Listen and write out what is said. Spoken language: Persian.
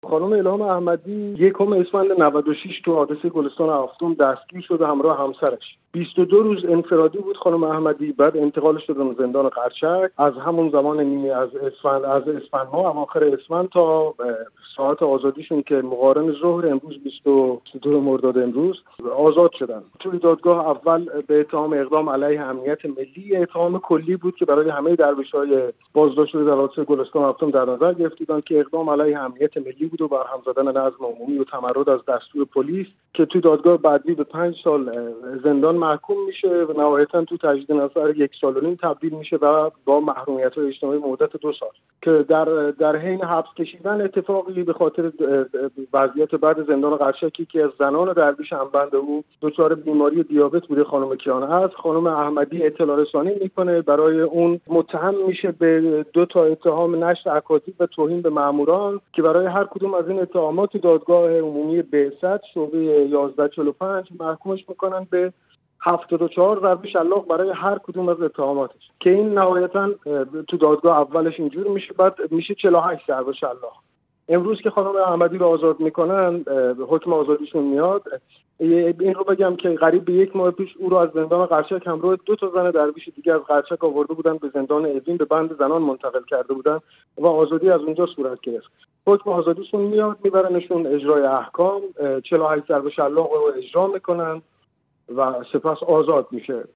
خانم الهام احمدی 1 اسفند 96 تو حادثه گلستان هفتم دستگیر شد همراه همسرش. 22 روز انفرادی بود خانم احمدی، بعد انتقالش شدن زندان قرچک. از همون زمان نیمه از اسفند ماه اواخر اسفند تا ساعت آزادیشون که مقارن ظهر امروز 22 مرداد امروز آزاد شدن. توی دادگاه اول به اتهام اقدام علیه امنیت ملی اتهام کلی بود که برای همه درویش‌های بازداشت شده در حادثه گلستان هفتم در نظر گرفتند که اقدام علیه امنیت ملی بود و برهم زدن نظم عمومی و تمرد از دستور پلیس که توی دادگاه بعدی به 5 سال زندان محکوم میشه و نهایتاً تو تجدید نظر 1.5 سال تبدیل میشه و با محرومیت‌های اجتماعی مدت 2 سال که در حین حبس کشیدن اتفاقی به خاطر وضعیت بعد زندان قرچکی که از زنان درویش همبند او دچار بیماری دیابت بوده خانم کیانه است. خانم احمدی اطلاع رسانی میکنه، برای اون متهم میشه به 2 اتهام نشر اکاذیب و توهین به ماموران که برای هر کدوم از این اتهامات دادگاه عمومی بعثت شعبه 1145 محکومش میکنن به 74 ضرب شلاق برای هر کدوم از اتهاماتش که این نهایتاً تو دادگاه اولش اینجور میشه، بعد میشه 48 ضرب شلاق. امروز که خانم احمدی رو آزاد میکنن، حکم آزادیشون میاد. این رو بگم که قریب به 1 ماه پیش او رو از زندان قرچک همراه 2 زن درویش دیگه از قرچک آورده بودن به زندان اوین به بند زنان منتقل کرده بودن و آزادی از اونجا صورت گرفت. حکم آزادیشون میاد، میبرنشون اجرای احکام، 48 ضرب شلاق رو اجرا میکنن و سپس آزاد میشه.